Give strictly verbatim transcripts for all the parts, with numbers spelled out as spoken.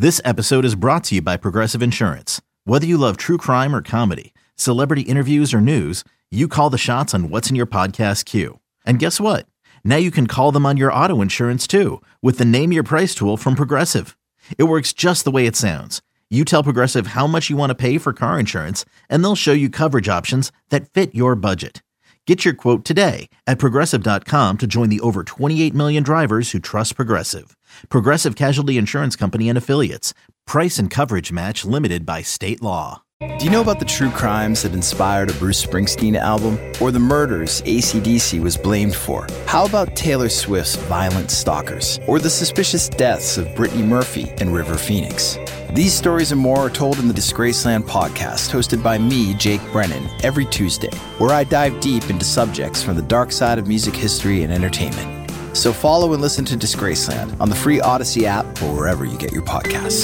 This episode is brought to you by Progressive Insurance. Whether you love true crime or comedy, celebrity interviews or news, you call the shots on what's in your podcast queue. And guess what? Now you can call them on your auto insurance too with the Name Your Price tool from Progressive. It works just the way it sounds. You tell Progressive how much you want to pay for car insurance, and they'll show you coverage options that fit your budget. Get your quote today at Progressive dot com to join the over twenty-eight million drivers who trust Progressive. Progressive Casualty Insurance Company and Affiliates. Price and coverage match limited by state law. Do you know about the true crimes that inspired a Bruce Springsteen album? Or the murders A C D C was blamed for? How about Taylor Swift's Violent Stalkers? Or the suspicious deaths of Brittany Murphy and River Phoenix? These stories and more are told in the Disgraceland podcast, hosted by me, Jake Brennan, every Tuesday, where I dive deep into subjects from the dark side of music history and entertainment. So follow and listen to Disgraceland on the free Odyssey app or wherever you get your podcasts.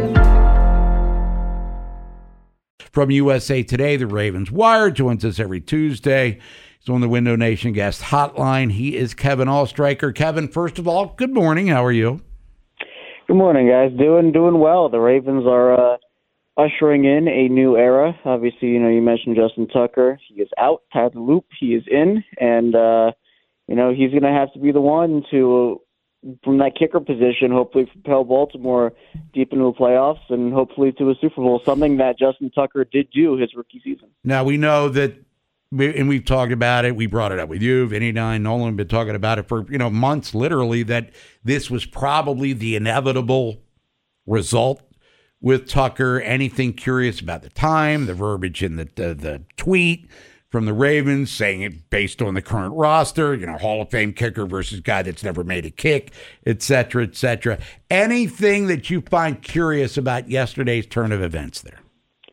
From U S A Today, the Ravens Wire joins us every Tuesday. He's on the Window Nation guest hotline. He is Kevin Allstriker. Kevin, first of all, good morning. How are you? Good morning, guys. Doing doing well. The Ravens are uh, ushering in a new era. Obviously, you know, you mentioned Justin Tucker. He is out. Tyler Loop, he is in. And, uh, you know, he's going to have to be the one to, from that kicker position, hopefully propel Baltimore deep into the playoffs and hopefully to a Super Bowl, something that Justin Tucker did do his rookie season. Now, we know that, and we've talked about it, we brought it up with you, Vinny and I, Nolan have been talking about it for, you know, months, literally, that this was probably the inevitable result with Tucker. Anything curious about the time, the verbiage in the, the, the tweet from the Ravens saying it based on the current roster, you know, Hall of Fame kicker versus guy that's never made a kick, et cetera, et cetera. Anything that you find curious about yesterday's turn of events there?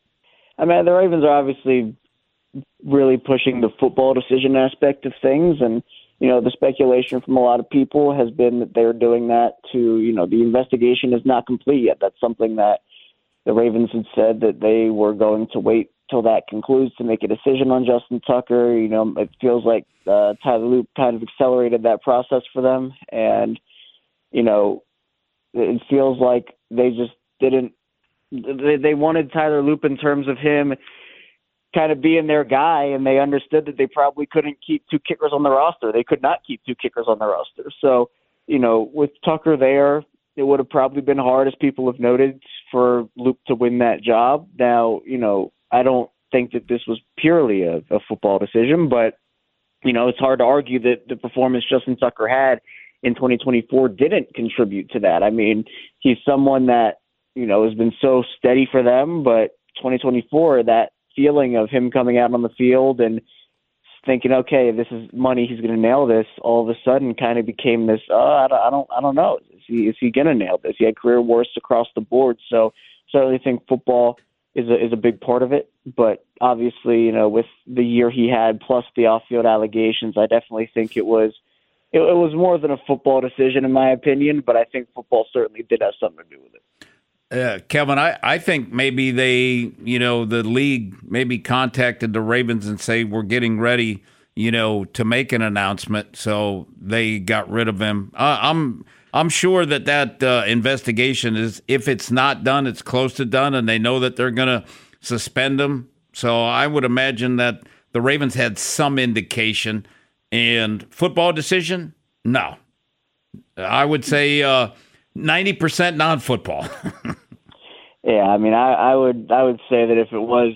I mean, the Ravens are obviously really pushing the football decision aspect of things. And, you know, the speculation from a lot of people has been that they're doing that to, you know, the investigation is not complete yet. That's something that the Ravens had said that they were going to wait till that concludes to make a decision on Justin Tucker. You know, it feels like uh, Tyler Loop kind of accelerated that process for them. And, you know, it feels like they just didn't, they, they wanted Tyler Loop in terms of him kind of being their guy, and they understood that they probably couldn't keep two kickers on the roster. They could not keep two kickers on the roster. So, you know, with Tucker there, it would have probably been hard, as people have noted, for Luke to win that job. Now, you know, I don't think that this was purely a, a football decision, but, you know, it's hard to argue that the performance Justin Tucker had in twenty twenty-four didn't contribute to that. I mean, he's someone that, you know, has been so steady for them, but twenty twenty-four, that feeling of him coming out on the field and thinking, okay, this is money, he's going to nail this, all of a sudden kind of became this, oh, I don't, I don't, I don't know. Is he, is he going to nail this? He had career worst across the board. So certainly think football is a, is a big part of it. But obviously, you know, with the year he had plus the off-field allegations, I definitely think it was, it, it was more than a football decision in my opinion, but I think football certainly did have something to do with it. Uh, Kevin, I, I think maybe they, you know, the league maybe contacted the Ravens and say, we're getting ready, you know, to make an announcement. So they got rid of him. Uh, I'm I'm sure that that uh, investigation is, if it's not done, it's close to done, and they know that they're going to suspend him. So I would imagine that the Ravens had some indication. And football decision? No. I would say uh, ninety percent non-football. Yeah, I mean, I, I would I would say that if it was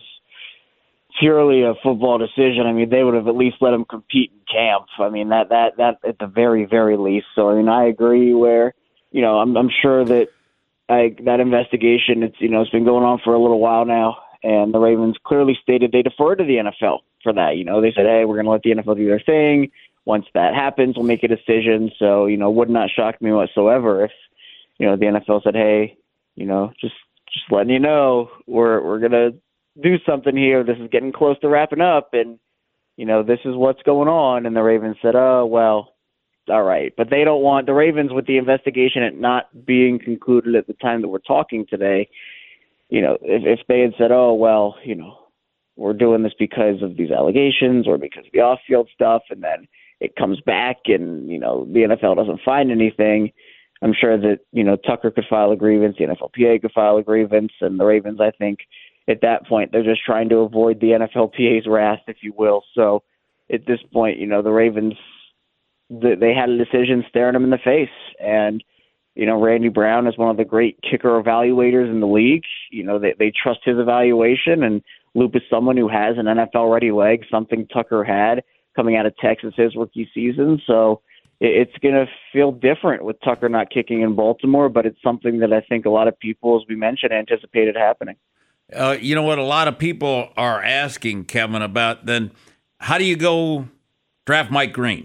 purely a football decision, I mean, they would have at least let him compete in camp. I mean, that that that at the very very least. So I mean, I agree. Where you know, I'm I'm sure that I, that investigation, it's you know, it's been going on for a little while now, and the Ravens clearly stated they defer to the N F L for that. You know, they said, hey, we're going to let the N F L do their thing. Once that happens, we'll make a decision. So you know, would not shock me whatsoever if you know the N F L said, hey, you know, just just letting you know, we're we're gonna do something here. This is getting close to wrapping up, and you know this is what's going on. And the Ravens said, "Oh well, all right." But they don't want the Ravens, with the investigation it not being concluded at the time that we're talking today. You know, if, if they had said, "Oh well, you know, we're doing this because of these allegations or because of the off-field stuff," and then it comes back, and you know the N F L doesn't find anything. I'm sure that, you know, Tucker could file a grievance, the N F L P A could file a grievance, and the Ravens, I think, at that point, they're just trying to avoid the N F L P A's wrath, if you will. So at this point, you know, the Ravens, they had a decision staring them in the face. And, you know, Randy Brown is one of the great kicker evaluators in the league. You know, they, they trust his evaluation, and Loop is someone who has an N F L-ready leg, something Tucker had coming out of Texas his rookie season. So it's going to feel different with Tucker not kicking in Baltimore, but it's something that I think a lot of people, as we mentioned, anticipated happening. Uh, you know what a lot of people are asking, Kevin, about then how do you go draft Mike Green?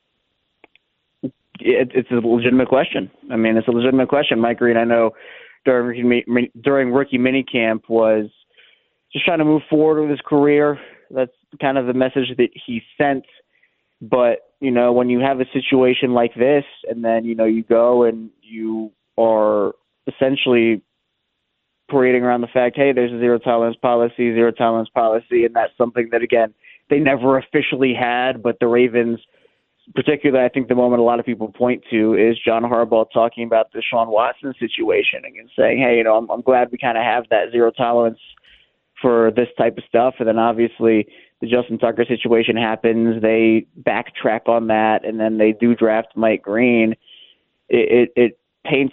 It, it's a legitimate question. I mean, it's a legitimate question. Mike Green, I know during, during rookie minicamp was just trying to move forward with his career. That's kind of the message that he sent. But, you know, when you have a situation like this and then, you know, you go and you are essentially parading around the fact, hey, there's a zero tolerance policy, zero tolerance policy, and that's something that, again, they never officially had, but the Ravens, particularly I think the moment a lot of people point to is John Harbaugh talking about the Deshaun Watson situation and saying, hey, you know, I'm, I'm glad we kind of have that zero tolerance for this type of stuff. And then obviously the Justin Tucker situation happens. They backtrack on that, and then they do draft Mike Green. It, it, it paints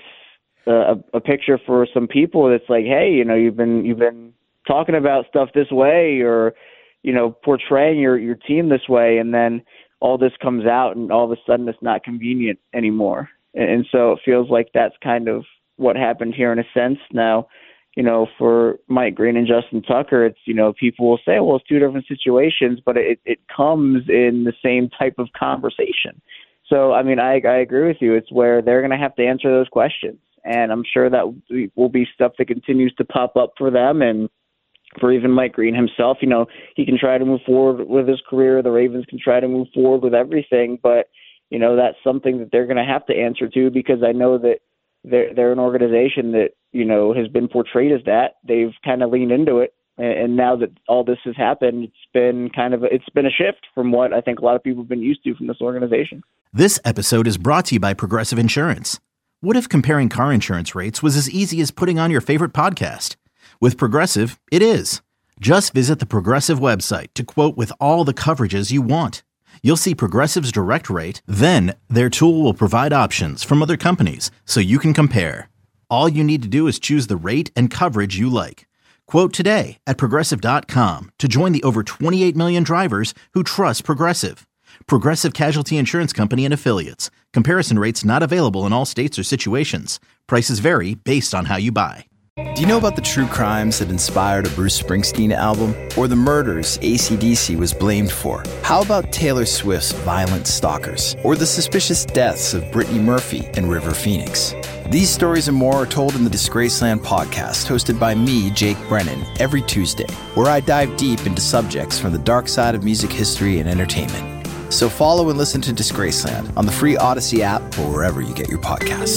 a, a picture for some people that's like, hey, you know, you've been you've been talking about stuff this way, or, you know, portraying your, your team this way, and then all this comes out, and all of a sudden it's not convenient anymore. And, and so it feels like that's kind of what happened here in a sense. Now, you know, for Mike Green and Justin Tucker, it's, you know, people will say, well, it's two different situations, but it, it comes in the same type of conversation. So, I mean, I, I agree with you. It's where they're going to have to answer those questions. And I'm sure that will be stuff that continues to pop up for them. And for even Mike Green himself, you know, he can try to move forward with his career. The Ravens can try to move forward with everything. But, you know, that's something that they're going to have to answer to, because I know that they're, they're an organization that, you know, has been portrayed as that. They've kind of leaned into it. And now that all this has happened, it's been kind of a, it's been a shift from what I think a lot of people have been used to from this organization. This episode is brought to you by Progressive Insurance. What if comparing car insurance rates was as easy as putting on your favorite podcast? With Progressive, it is. Just visit the Progressive website to quote with all the coverages you want. You'll see Progressive's direct rate, then their tool will provide options from other companies so you can compare. All you need to do is choose the rate and coverage you like. Quote today at Progressive dot com to join the over twenty-eight million drivers who trust Progressive. Progressive Casualty Insurance Company and Affiliates. Comparison rates not available in all states or situations. Prices vary based on how you buy. Do you know about the true crimes that inspired a Bruce Springsteen album? Or the murders A C D C was blamed for? How about Taylor Swift's Violent Stalkers? Or the suspicious deaths of Brittany Murphy and River Phoenix? These stories and more are told in the Disgraceland podcast, hosted by me, Jake Brennan, every Tuesday, where I dive deep into subjects from the dark side of music history and entertainment. So follow and listen to Disgraceland on the free Odyssey app or wherever you get your podcasts.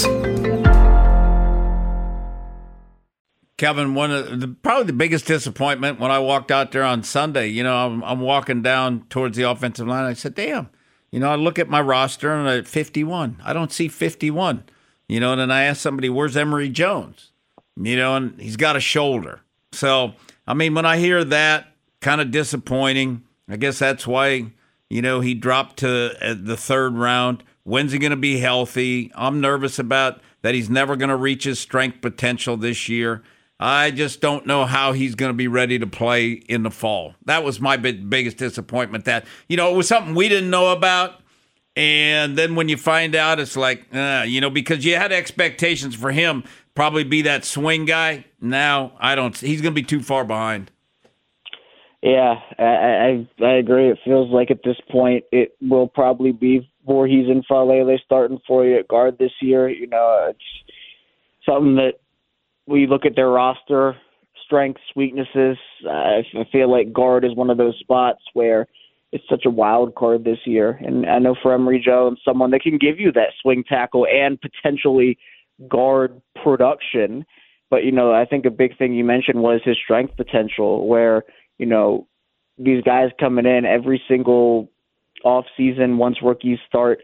Kevin, one of the, probably the biggest disappointment when I walked out there on Sunday, you know, I'm, I'm walking down towards the offensive line. I said, damn, you know, I look at my roster and I'm at fifty-one. I don't see fifty-one. You know, and then I asked somebody, where's Emory Jones? You know, and he's got a shoulder. So, I mean, when I hear that, kind of disappointing. I guess that's why, you know, he dropped to uh, the third round. When's he going to be healthy? I'm nervous about that he's never going to reach his strength potential this year. I just don't know how he's going to be ready to play in the fall. That was my big, biggest disappointment. That, you know, it was something we didn't know about. And then when you find out, it's like, uh, you know, because you had expectations for him, probably be that swing guy. Now, I don't. He's going to be too far behind. Yeah, I, I I agree. It feels like at this point it will probably be Voorhees and Faalele starting for you at guard this year. You know, it's something that we look at their roster, strengths, weaknesses. I feel like guard is one of those spots where it's such a wild card this year. And I know for Emory Jones, someone that can give you that swing tackle and potentially guard production. But, you know, I think a big thing you mentioned was his strength potential, where, you know, these guys coming in every single off season, once rookies start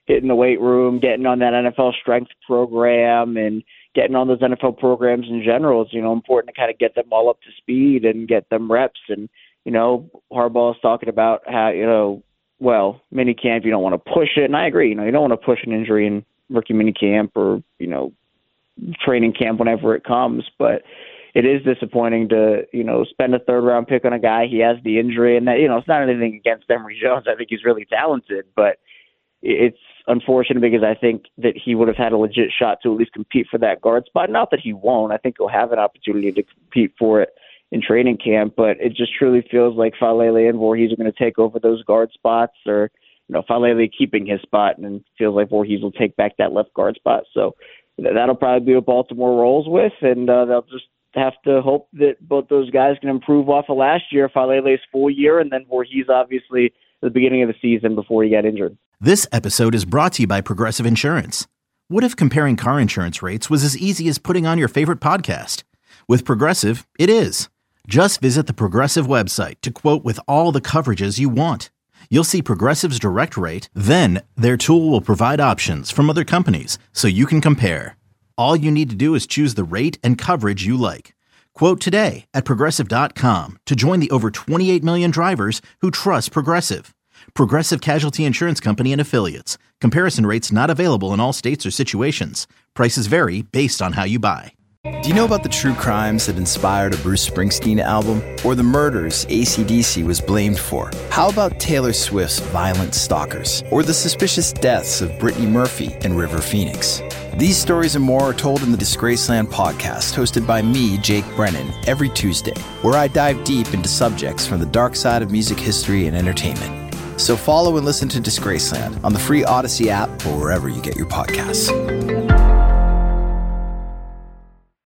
hitting the weight room, getting on that N F L strength program, and getting on those N F L programs in general is, you know, important to kind of get them all up to speed and get them reps. And, you know, Harbaugh is talking about how, you know, well, mini camp, you don't want to push it. And I agree, you know, you don't want to push an injury in rookie mini camp or, you know, training camp whenever it comes. But it is disappointing to, you know, spend a third round pick on a guy. He has the injury, and that, you know, it's not anything against Emory Jones. I think he's really talented, but it's unfortunate because I think that he would have had a legit shot to at least compete for that guard spot. Not that he won't. I think he'll have an opportunity to compete for it in training camp, but it just truly feels like Faalele and Voorhees are going to take over those guard spots, or, you know, Faalele keeping his spot, and it feels like Voorhees will take back that left guard spot. So that'll probably be what Baltimore rolls with, and uh, they'll just have to hope that both those guys can improve off of last year, Faalele's full year, and then Voorhees obviously at the beginning of the season before he got injured. This episode is brought to you by Progressive Insurance. What if comparing car insurance rates was as easy as putting on your favorite podcast? With Progressive, it is. Just visit the Progressive website to quote with all the coverages you want. You'll see Progressive's direct rate, then their tool will provide options from other companies so you can compare. All you need to do is choose the rate and coverage you like. Quote today at Progressive dot com to join the over twenty-eight million drivers who trust Progressive. Progressive Casualty Insurance Company and Affiliates. Comparison rates not available in all states or situations. Prices vary based on how you buy. Do you know about the true crimes that inspired a Bruce Springsteen album? Or the murders A C D C was blamed for? How about Taylor Swift's violent stalkers? Or the suspicious deaths of Brittany Murphy and River Phoenix? These stories and more are told in the Disgraceland podcast, hosted by me, Jake Brennan, every Tuesday, where I dive deep into subjects from the dark side of music history and entertainment. So follow and listen to Disgraceland on the free Odyssey app or wherever you get your podcasts.